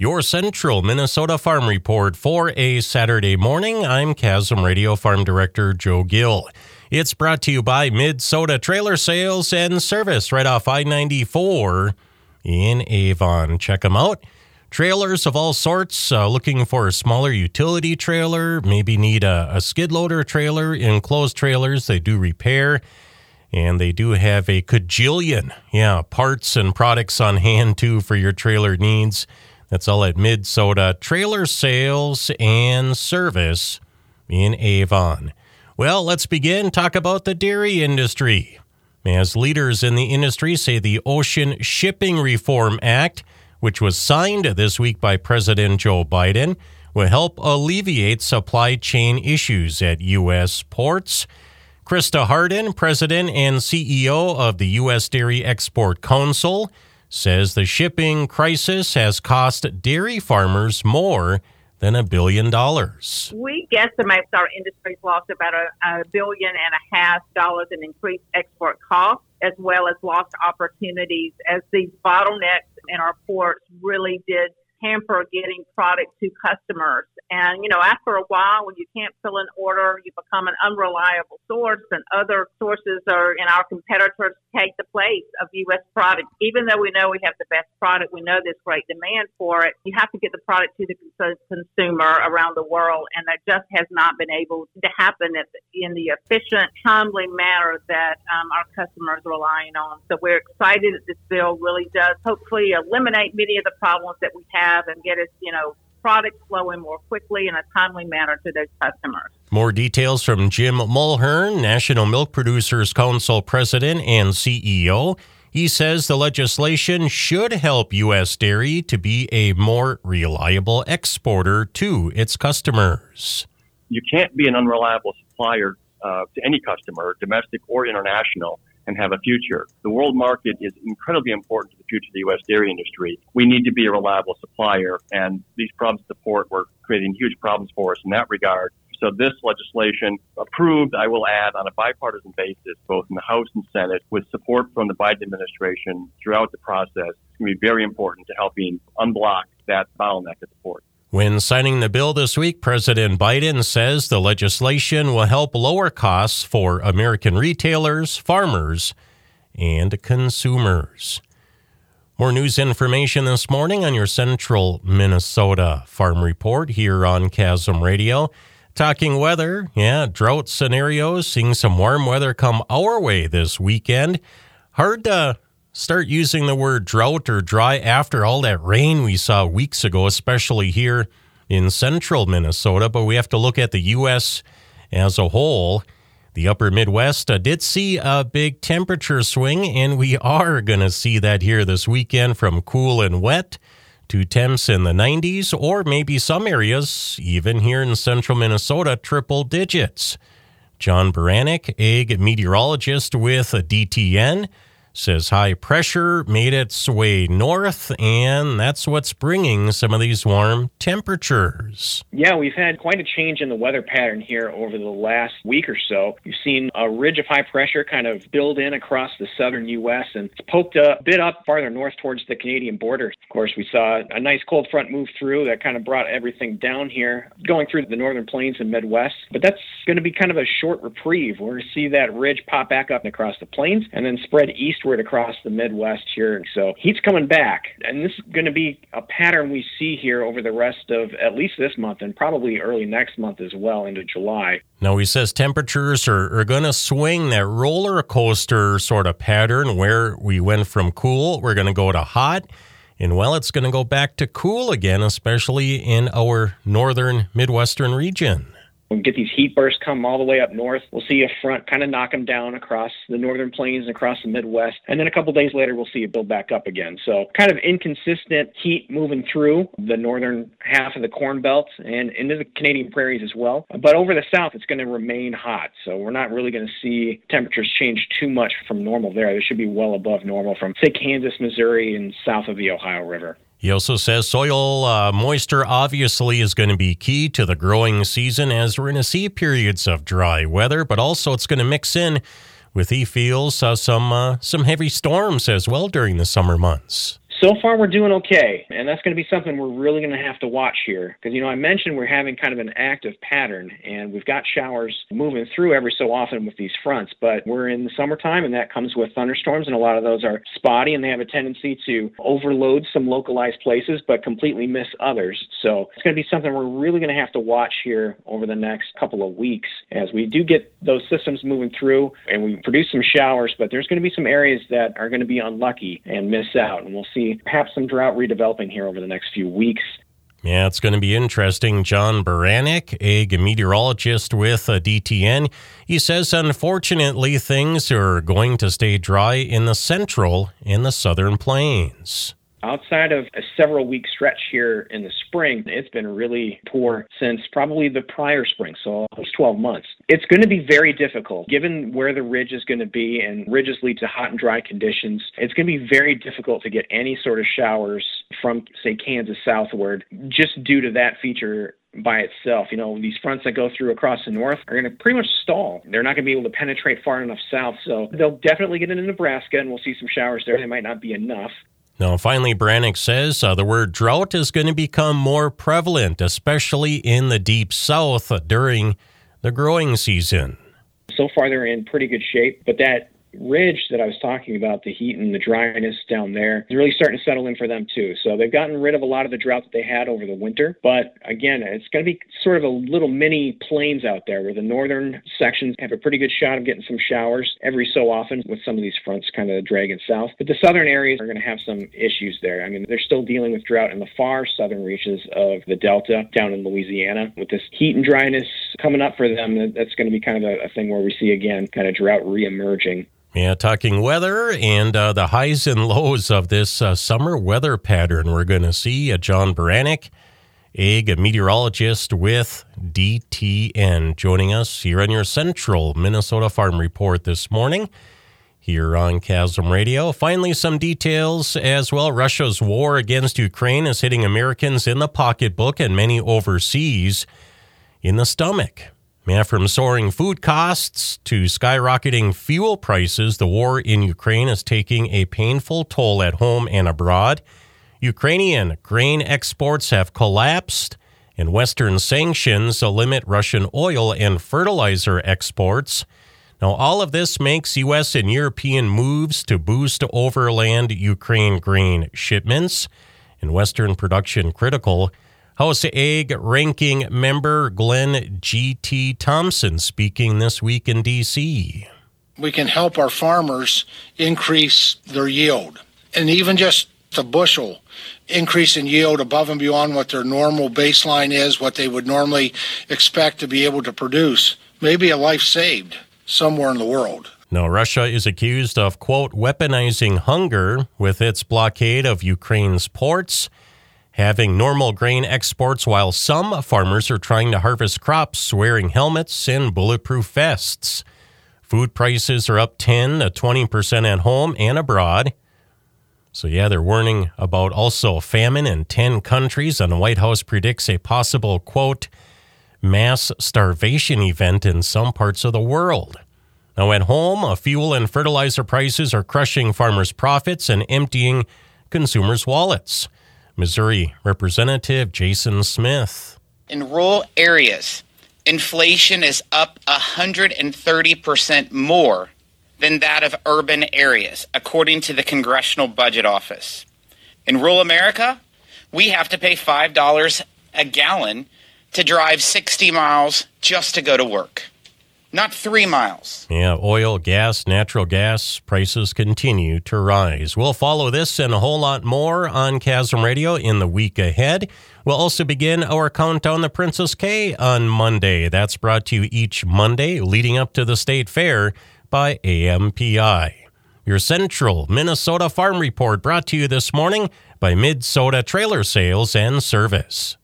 Your Central Minnesota Farm Report for a Saturday morning. I'm Chasm Radio Farm Director Joe Gill. It's brought to you by Mid-Soda Trailer Sales and Service right off I-94 in Avon. Check them out. Trailers of all sorts, looking for a smaller utility trailer, maybe need a skid loader trailer, enclosed trailers. They do repair, and they do have a cajillion, parts and products on hand, too, for your trailer needs. That's all at Mid-Soda Trailer Sales and Service in Avon. Well, let's talk about the dairy industry. As leaders in the industry say the Ocean Shipping Reform Act, which was signed this week by President Joe Biden, will help alleviate supply chain issues at U.S. ports. Krista Hardin, President and CEO of the U.S. Dairy Export Council, says the shipping crisis has cost dairy farmers more than $1 billion. We guesstimate our industry's lost about $1.5 billion in increased export costs, as well as lost opportunities as these bottlenecks in our ports really did hamper getting product to customers. And, after a while, when you can't fill an order, you become an unreliable source, and other sources and our competitors take the place of U.S. product. Even though we know we have the best product, we know there's great demand for it, you have to get the product to the consumer around the world, and that just has not been able to happen in the efficient, timely manner that our customers are relying on. So we're excited that this bill really does hopefully eliminate many of the problems that we have and get us, products flowing more quickly in a timely manner to those customers. More details from Jim Mulhern, National Milk Producers Council President and CEO. He says the legislation should help U.S. dairy to be a more reliable exporter to its customers. You can't be an unreliable supplier to any customer, domestic or international, and have a future. The world market is incredibly important to the future of the U.S. dairy industry. We need to be a reliable supplier, and these problems at the port were creating huge problems for us in that regard. So this legislation, approved, I will add, on a bipartisan basis, both in the House and Senate, with support from the Biden administration throughout the process, it's going to be very important to helping unblock that bottleneck at the port. When signing the bill this week, President Biden says the legislation will help lower costs for American retailers, farmers, and consumers. More news information this morning on your Central Minnesota Farm Report here on Chasm Radio. Talking weather, drought scenarios, seeing some warm weather come our way this weekend. Hard to start using the word drought or dry after all that rain we saw weeks ago, especially here in central Minnesota. But we have to look at the U.S. as a whole. The upper Midwest did see a big temperature swing, and we are going to see that here this weekend, from cool and wet to temps in the 90s, or maybe some areas, even here in central Minnesota, triple digits. John Baranek, ag meteorologist with DTN, says high pressure made its way north, and that's what's bringing some of these warm temperatures. Yeah, we've had quite a change in the weather pattern here over the last week or so. We've seen a ridge of high pressure kind of build in across the southern U.S., and it's poked a bit up farther north towards the Canadian border. Of course, we saw a nice cold front move through that kind of brought everything down here, going through the northern plains and Midwest. But that's going to be kind of a short reprieve. We're going to see that ridge pop back up across the plains and then spread eastward across the Midwest here. So heat's coming back, and this is going to be a pattern we see here over the rest of at least this month and probably early next month as well into July. Now, he says temperatures are going to swing that roller coaster sort of pattern where we went from cool, we're going to go to hot, and well, it's going to go back to cool again, especially in our northern Midwestern region. We'll get these heat bursts come all the way up north. We'll see a front kind of knock them down across the northern plains and across the Midwest. And then a couple days later, we'll see it build back up again. So kind of inconsistent heat moving through the northern half of the Corn Belt and into the Canadian prairies as well. But over the south, it's going to remain hot. So we're not really going to see temperatures change too much from normal there. They should be well above normal from, say, Kansas, Missouri, and south of the Ohio River. He also says soil moisture obviously is going to be key to the growing season, as we're going to see periods of dry weather, but also it's going to mix in with, he feels, some heavy storms as well during the summer months. So far, we're doing okay, and that's going to be something we're really going to have to watch here. Because, I mentioned we're having kind of an active pattern, and we've got showers moving through every so often with these fronts, but we're in the summertime, and that comes with thunderstorms, and a lot of those are spotty, and they have a tendency to overload some localized places, but completely miss others. So it's going to be something we're really going to have to watch here over the next couple of weeks as we do get those systems moving through, and we produce some showers, but there's going to be some areas that are going to be unlucky and miss out, and we'll see perhaps some drought redeveloping here over the next few weeks. Yeah, it's going to be interesting. John Baranek, ag meteorologist with DTN, he says, unfortunately, things are going to stay dry in the central and the southern plains. Outside of a several-week stretch here in the spring, it's been really poor since probably the prior spring, so almost 12 months. It's going to be very difficult. Given where the ridge is going to be, and ridges lead to hot and dry conditions, it's going to be very difficult to get any sort of showers from, say, Kansas southward, just due to that feature by itself. These fronts that go through across the north are going to pretty much stall. They're not going to be able to penetrate far enough south, so they'll definitely get into Nebraska, and we'll see some showers there. They might not be enough. Now, finally, Baranek says the word drought is going to become more prevalent, especially in the deep south during the growing season. So far, they're in pretty good shape, but that ridge that I was talking about, the heat and the dryness down there, is really starting to settle in for them too. So they've gotten rid of a lot of the drought that they had over the winter. But again, it's going to be sort of a little mini plains out there where the northern sections have a pretty good shot of getting some showers every so often with some of these fronts kind of dragging south. But the southern areas are going to have some issues there. I mean, they're still dealing with drought in the far southern reaches of the Delta down in Louisiana. With this heat and dryness coming up for them, that's going to be kind of a thing where we see again kind of drought reemerging. Yeah, talking weather and the highs and lows of this summer weather pattern. We're going to see John Baranek, ag meteorologist with DTN, joining us here on your Central Minnesota Farm Report this morning here on Chasm Radio. Finally, some details as well. Russia's war against Ukraine is hitting Americans in the pocketbook and many overseas in the stomach. Yeah, from soaring food costs to skyrocketing fuel prices, the war in Ukraine is taking a painful toll at home and abroad. Ukrainian grain exports have collapsed, and Western sanctions limit Russian oil and fertilizer exports. Now, all of this makes U.S. and European moves to boost overland Ukraine grain shipments and Western production critical. House Ag Ranking Member Glenn G.T. Thompson speaking this week in D.C. We can help our farmers increase their yield. And even just a bushel increase in yield above and beyond what their normal baseline is, what they would normally expect to be able to produce, may be a life saved somewhere in the world. Now, Russia is accused of, quote, weaponizing hunger with its blockade of Ukraine's ports, having normal grain exports while some farmers are trying to harvest crops wearing helmets and bulletproof vests. Food prices are up 10 to 20% at home and abroad. So, yeah, they're warning about also famine in 10 countries, and the White House predicts a possible, quote, mass starvation event in some parts of the world. Now, at home, fuel and fertilizer prices are crushing farmers' profits and emptying consumers' wallets. Missouri Representative Jason Smith. In rural areas, inflation is up 130% more than that of urban areas, according to the Congressional Budget Office. In rural America, we have to pay $5 a gallon to drive 60 miles just to go to work. Not 3 miles. Yeah, oil, gas, natural gas prices continue to rise. We'll follow this and a whole lot more on Chasm Radio in the week ahead. We'll also begin our countdown to Princess K on Monday. That's brought to you each Monday leading up to the State Fair by AMPI. Your Central Minnesota Farm Report brought to you this morning by Mid-Soda Trailer Sales and Service.